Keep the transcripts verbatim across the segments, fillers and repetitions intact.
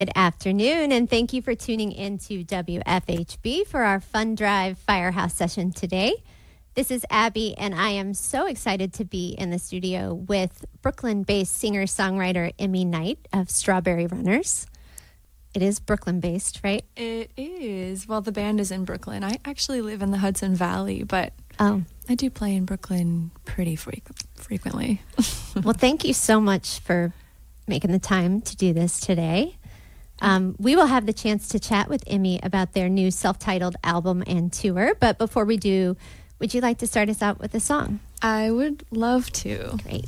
Good afternoon, and thank you for tuning in to W F H B for our Fun Drive Firehouse session today. This is Abby, and I am so excited to be in the studio with Brooklyn-based singer-songwriter Emmy Knight of Strawberry Runners. It is Brooklyn-based, right? It is. Well, the band is in Brooklyn. I actually live in the Hudson Valley, but oh. I do play in Brooklyn pretty fre- frequently. Well, thank you so much for making the time to do this today. Um, we will have the chance to chat with Emmy about their new self-titled album and tour. But before we do, would you like to start us out with a song? I would love to. Great.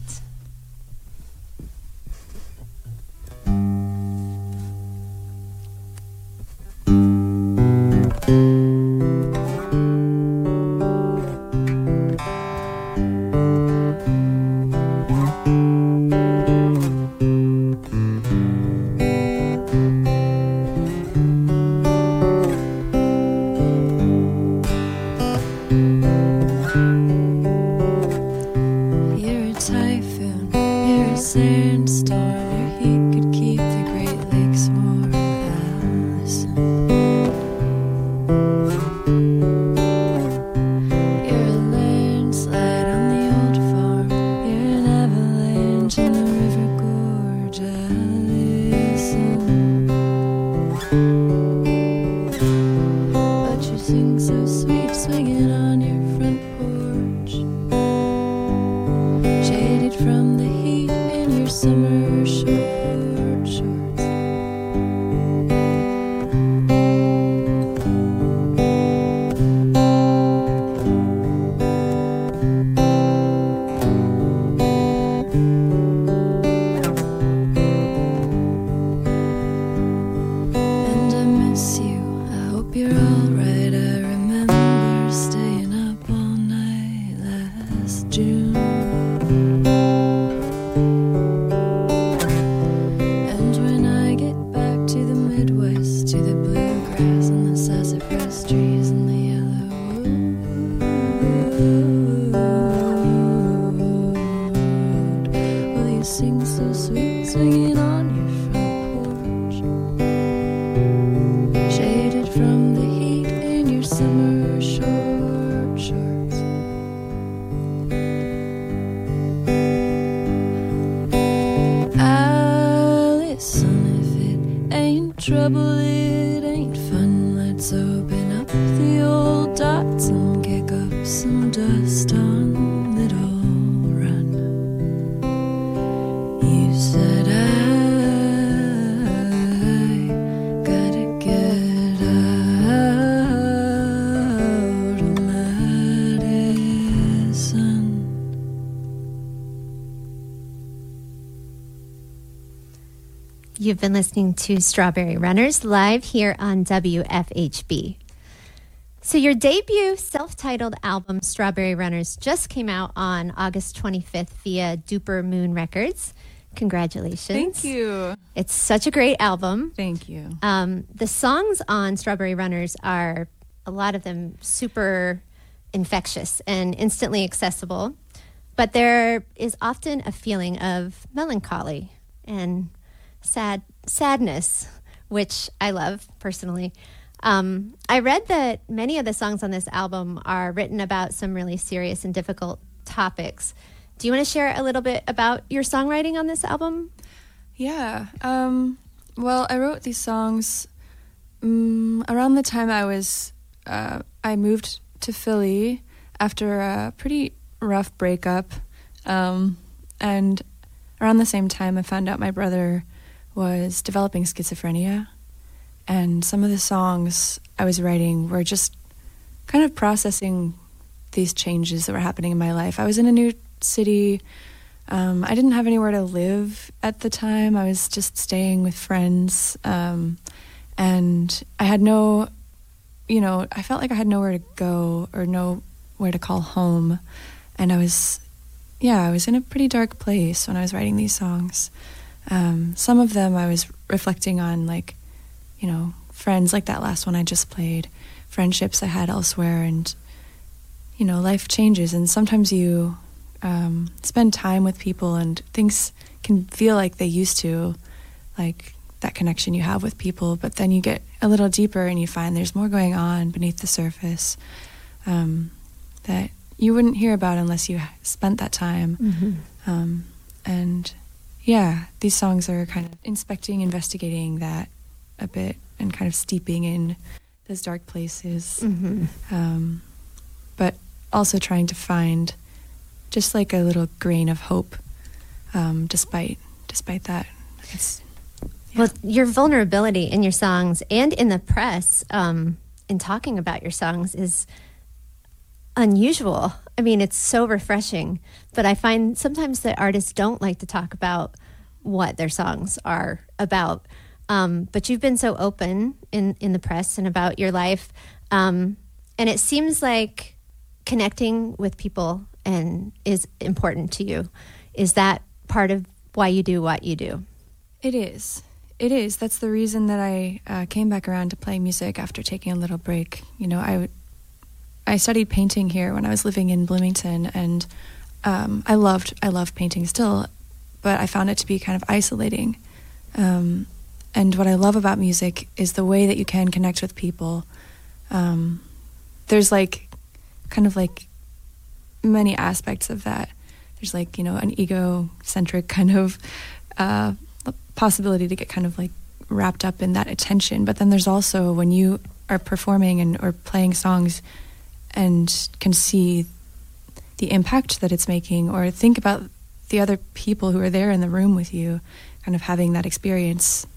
You've been listening to Strawberry Runners live here on W F H B. So your debut self-titled album, Strawberry Runners, just came out on August twenty-fifth via Duper Moon Records. Congratulations. Thank you. It's such a great album. Thank you. Um, the songs on Strawberry Runners are, a lot of them, super infectious and instantly accessible. But there is often a feeling of melancholy and sad sadness, which I love personally. Um, I read that many of the songs on this album are written about some really serious and difficult topics. Do you want to share a little bit about your songwriting on this album? Yeah. Um, well, I wrote these songs um, around the time I was, uh, I moved to Philly after a pretty rough breakup. Um, and around the same time, I found out my brother was developing schizophrenia, and some of the songs I was writing were just kind of processing these changes that were happening in my life. I was in a new city. Um, I didn't have anywhere to live at the time. I was just staying with friends, um, and I had no, you know, I felt like I had nowhere to go or nowhere to call home, and I was, yeah, I was in a pretty dark place when I was writing these songs. Um, some of them I was reflecting on, like, you know, friends, like that last one I just played, friendships I had elsewhere, and, you know, life changes, and sometimes you um, spend time with people and things can feel like they used to, like that connection you have with people, but then you get a little deeper and you find there's more going on beneath the surface um, that you wouldn't hear about unless you spent that time. Mm-hmm. Um, and yeah, these songs are kind of inspecting, investigating that a bit and kind of steeping in those dark places. Mm-hmm. Um, but also trying to find just like a little grain of hope um, despite despite that. It's, yeah. Well, your vulnerability in your songs and in the press um, in talking about your songs is unusual. I mean, it's so refreshing, but I find sometimes that artists don't like to talk about what their songs are about. Um, but you've been so open in, in the press and about your life. Um, and it seems like connecting with people and is important to you. Is that part of why you do what you do? It is. It is. That's the reason that I uh, came back around to play music after taking a little break. You know, I, I studied painting here when I was living in Bloomington, and um, I loved I love painting still, but I found it to be kind of isolating. Um, and what I love about music is the way that you can connect with people. Um, there's like kind of like many aspects of that. There's like, you know, an egocentric kind of uh, possibility to get kind of like wrapped up in that attention. But then there's also when you are performing and or playing songs and can see the impact that it's making, or think about the other people who are there in the room with you, kind of having that experience.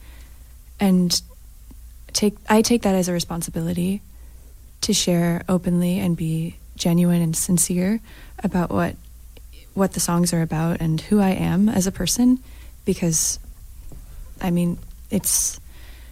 And take I take that as a responsibility to share openly and be genuine and sincere about what what the songs are about and who I am as a person, because I mean it's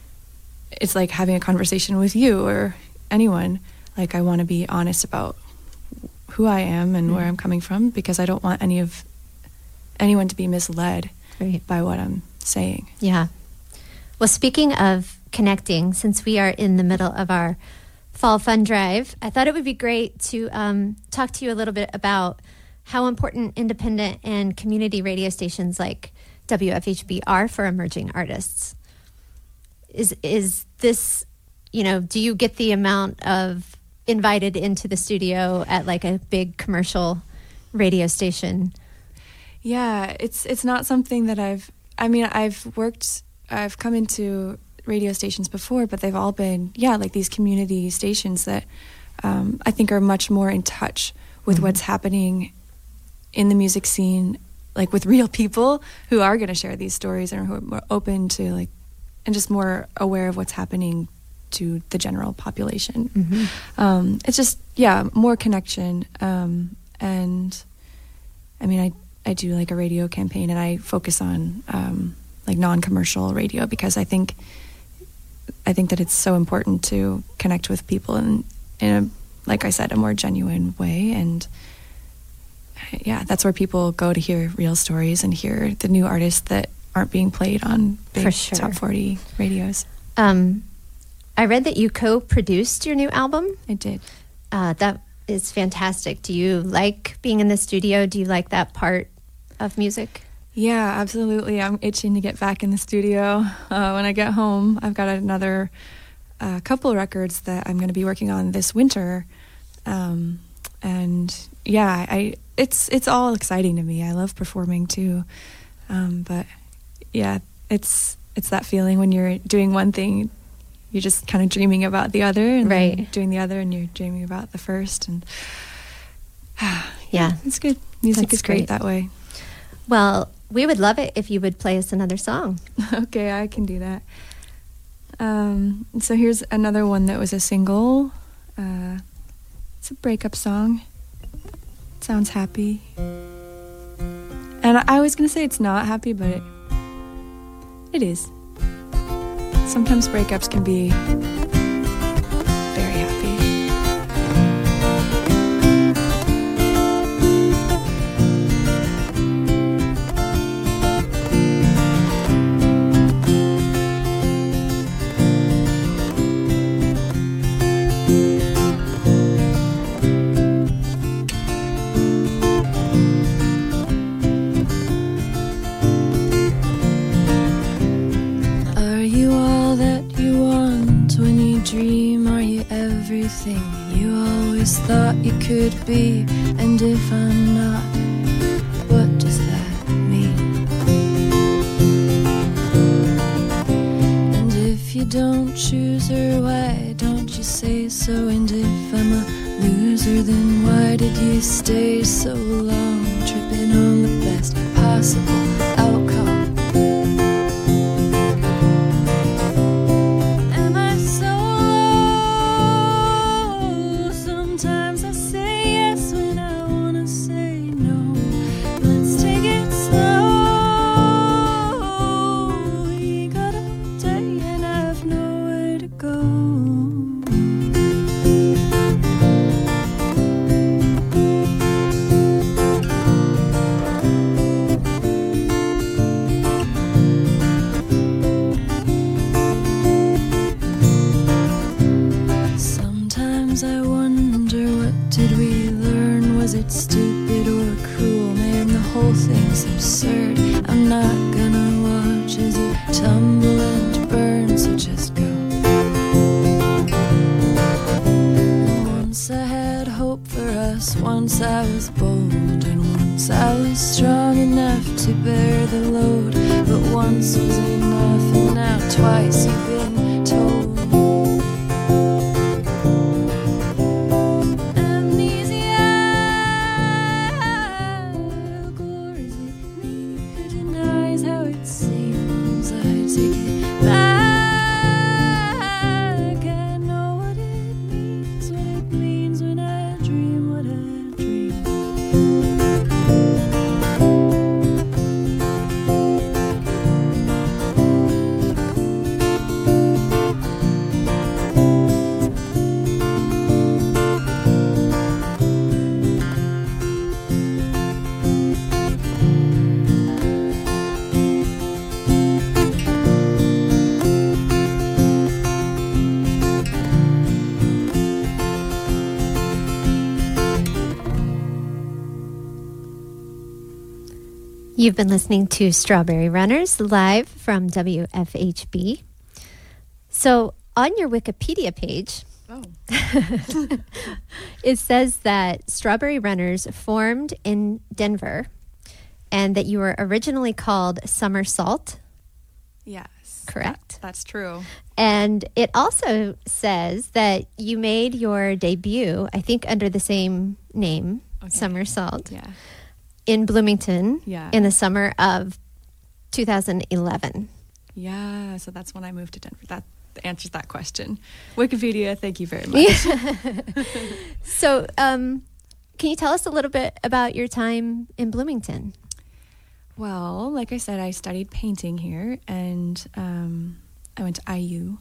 it's like having a conversation with you or anyone. Like, I want to be honest about who I am and mm. where I'm coming from, because I don't want any of anyone to be misled right. by what I'm saying. Yeah. Well, speaking of connecting, since we are in the middle of our Fall Fun Drive, I thought it would be great to um, talk to you a little bit about how important independent and community radio stations like W F H B are for emerging artists. Is is this, you know, do you get the amount of invited into the studio at like a big commercial radio station? Yeah, it's it's not something that I've, I mean, I've worked, I've come into radio stations before, but they've all been, yeah, like these community stations that um, I think are much more in touch with mm-hmm. what's happening in the music scene, like with real people who are going to share these stories and who are more open to like, and just more aware of what's happening to the general population. Mm-hmm. Um, it's just, yeah, more connection. Um, and I mean, I, I do like a radio campaign, and I focus on um, like non-commercial radio, because I think I think that it's so important to connect with people in, in a, like I said, a more genuine way. And yeah, that's where people go to hear real stories and hear the new artists that aren't being played on big sure. top forty radios. Um, I read that you co-produced your new album. I did. Uh, that is fantastic. Do you like being in the studio? Do you like that part of music? Yeah, absolutely. I'm itching to get back in the studio. Uh, when I get home, I've got another uh, couple records that I'm going to be working on this winter. Um, and yeah, I it's it's all exciting to me. I love performing too. Um, but yeah, it's it's that feeling when you're doing one thing, you're just kind of dreaming about the other, and right. then doing the other, and you're dreaming about the first. And yeah, yeah, it's good. Music That's is great, great that way. Well, we would love it if you would play us another song. Okay, I can do that. Um, so here's another one that was a single. Uh, it's a breakup song. It sounds happy. And I, I was going to say it's not happy, but it, it is. Sometimes breakups can be very happy. Are you all that you want when you dream? Are you everything you always thought you could be? And if I'm not, what does that mean? And if you don't choose her, why don't you say so? And if I'm a loser, then why did you stay so long, tripping on the best possible outcome? Am I so low? Sometimes I say yes when I wanna say no. Let's take it slow. We got a day and I have nowhere to go. I wonder, what did we learn? Was it stupid or cruel? Man, the whole thing's absurd. I'm not gonna watch as you tumble and burn, so just go. And once I had hope for us, once I was bold, and once I was strong enough to bear the load. But once was enough, and now twice you've been told. You've been listening to Strawberry Runners live from W F H B. So on your Wikipedia page, oh. it says that Strawberry Runners formed in Denver and that you were originally called Somersault. Yes. Correct? That, that's true. And it also says that you made your debut, I think under the same name, okay. Somersault. Yeah. In Bloomington yeah. in the summer of two thousand eleven. Yeah, so that's when I moved to Denver. That answers that question. Wikipedia, thank you very much. So um, can you tell us a little bit about your time in Bloomington? Well, like I said, I studied painting here, and um, I went to I U.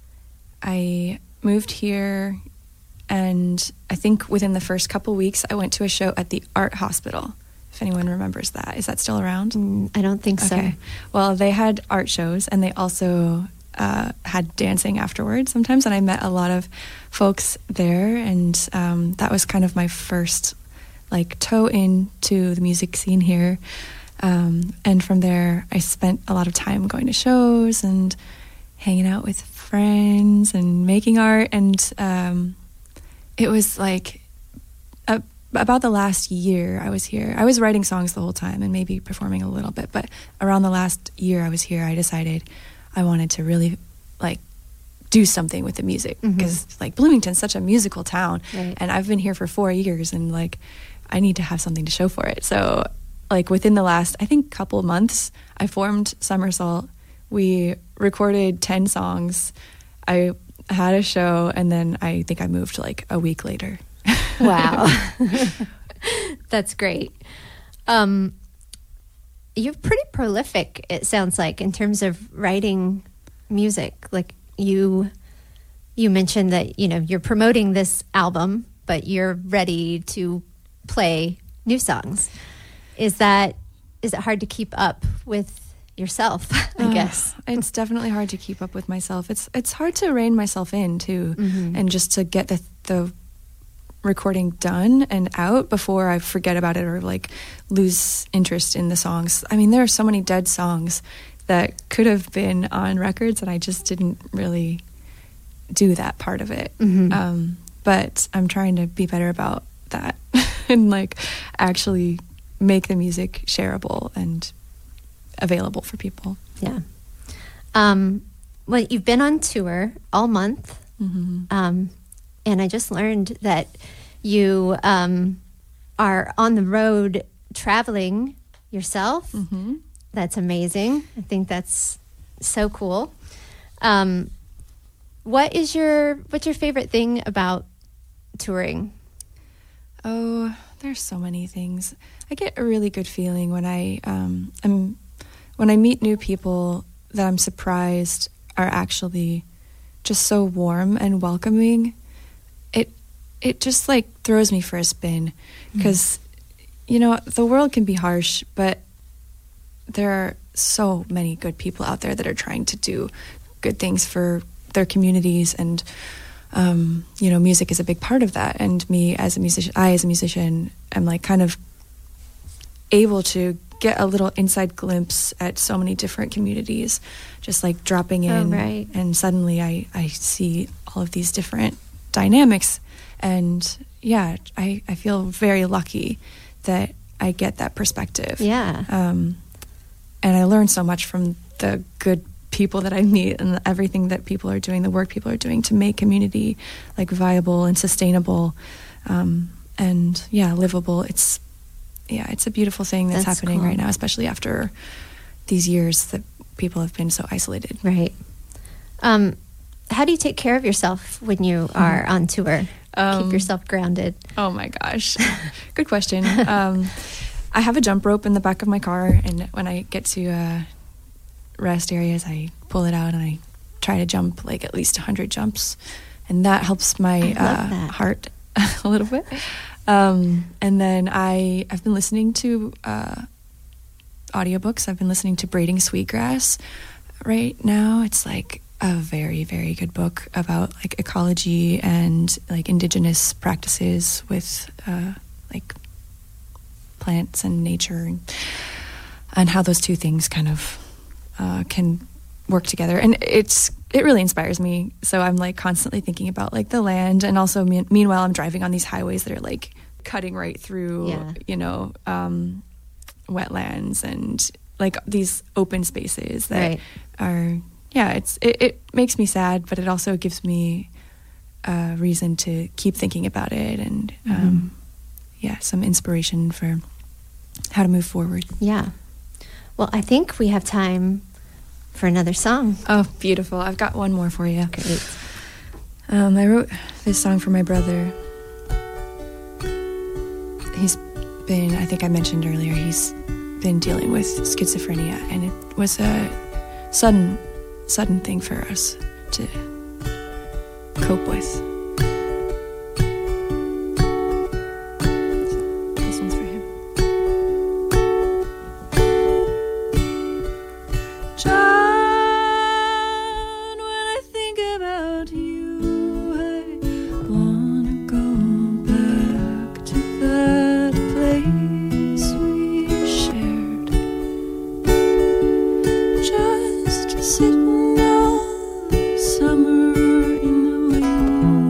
I moved here, and I think within the first couple weeks, I went to a show at the Art Hospital. If anyone remembers that. Is that still around? Mm, I don't think okay. so. Well, they had art shows, and they also uh, had dancing afterwards sometimes, and I met a lot of folks there, and um, that was kind of my first like toe into the music scene here. Um, and from there, I spent a lot of time going to shows and hanging out with friends and making art, and um, it was like a about the last year I was here. I was writing songs the whole time and maybe performing a little bit, but around the last year I was here, I decided I wanted to really like do something with the music, because mm-hmm. like Bloomington's such a musical town, right. and I've been here for four years and like I need to have something to show for it. So like within the last, I think, couple months, I formed Somersault. We recorded ten songs. I had a show, and then I think I moved like a week later. Wow. That's great. Um, you're pretty prolific, it sounds like, in terms of writing music. Like you you mentioned that, you know, you're promoting this album, but you're ready to play new songs. Is that is it hard to keep up with yourself, I uh, guess? It's definitely hard to keep up with myself. It's it's hard to rein myself in too, mm-hmm. and just to get the the recording done and out before I forget about it or like lose interest in the songs. I mean, there are so many dead songs that could have been on records, and I just didn't really do that part of it. Mm-hmm. Um, but I'm trying to be better about that and like actually make the music shareable and available for people. Yeah. Um, well, you've been on tour all month. Mm-hmm. Um, and I just learned that you um, are on the road traveling yourself. Mm-hmm. That's amazing. I think that's so cool. Um, what is your what's your favorite thing about touring? Oh, there's so many things. I get a really good feeling when I um, am when I meet new people that I'm surprised are actually just so warm and welcoming. It it just like throws me for a spin because mm. you know, the world can be harsh, but there are so many good people out there that are trying to do good things for their communities, and um, you know, music is a big part of that. And me as a musician, I as a musician, am like kind of able to get a little inside glimpse at so many different communities, just like dropping in, oh, right. and suddenly I, I see all of these different dynamics. And yeah, I, I feel very lucky that I get that perspective. Yeah. Um, and I learn so much from the good people that I meet and everything that people are doing, the work people are doing to make community like viable and sustainable, um, and yeah, livable. It's yeah, it's a beautiful thing that's, that's happening cool. right now, especially after these years that people have been so isolated. Right. Um, how do you take care of yourself when you are on tour? Um, Keep yourself grounded. Oh my gosh, good question. Um, I have a jump rope in the back of my car, and when I get to uh, rest areas, I pull it out and I try to jump like at least one hundred jumps, and that helps my uh, that. heart a little bit. Um, and then I, I've been listening to uh, audiobooks. I've been listening to Braiding Sweetgrass right now. It's like a very, very good book about like ecology and like indigenous practices with uh, like plants and nature, and, and how those two things kind of uh, can work together. And it's it really inspires me. So I'm like constantly thinking about like the land, and also me- meanwhile I'm driving on these highways that are like cutting right through, yeah. you know, um, wetlands and like these open spaces that right. are, yeah, it's it, it makes me sad, but it also gives me a reason to keep thinking about it, and um, mm-hmm. yeah, some inspiration for how to move forward. Yeah. Well, I think we have time for another song. Oh, beautiful. I've got one more for you. Great. Um, I wrote this song for my brother. He's been, I think I mentioned earlier, he's been dealing with schizophrenia, and it was a sudden, sudden thing for us to cope with. This one's for him. John, when I think about you, I wanna go back to that place we shared, just sitting all summer in the wind.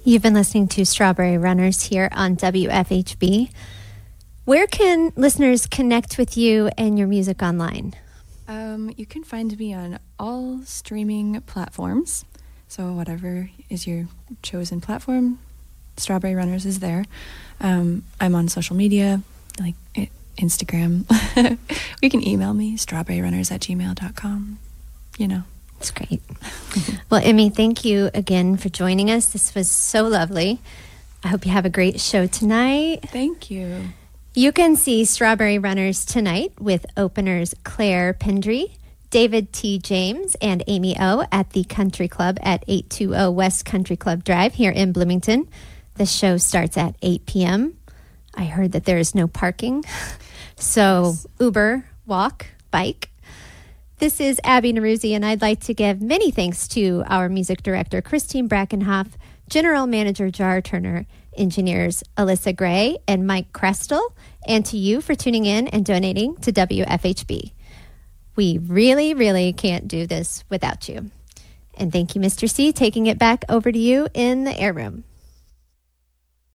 You've been listening to Strawberry Runners here on W F H B. Where can listeners connect with you and your music online? Um, you can find me on all streaming platforms. So whatever is your chosen platform, Strawberry Runners is there. Um, I'm on social media, like Instagram. You can email me, strawberryrunners at gmail dot com. You know. That's great. Well, Emmy, thank you again for joining us. This was so lovely. I hope you have a great show tonight. Thank you. You can see Strawberry Runners tonight with openers Claire Pendry, David T. James, and Amy O. at the Country Club at eight twenty West Country Club Drive here in Bloomington. The show starts at eight p.m. I heard that there is no parking, so yes. Uber, walk, bike. This is Abby Neruzzi, and I'd like to give many thanks to our music director, Christine Brackenhoff, general manager, Jar Turner, engineers, Alyssa Gray and Mike Krestel, and to you for tuning in and donating to W F H B. We really, really can't do this without you. And thank you, Mister C, taking it back over to you in the air room.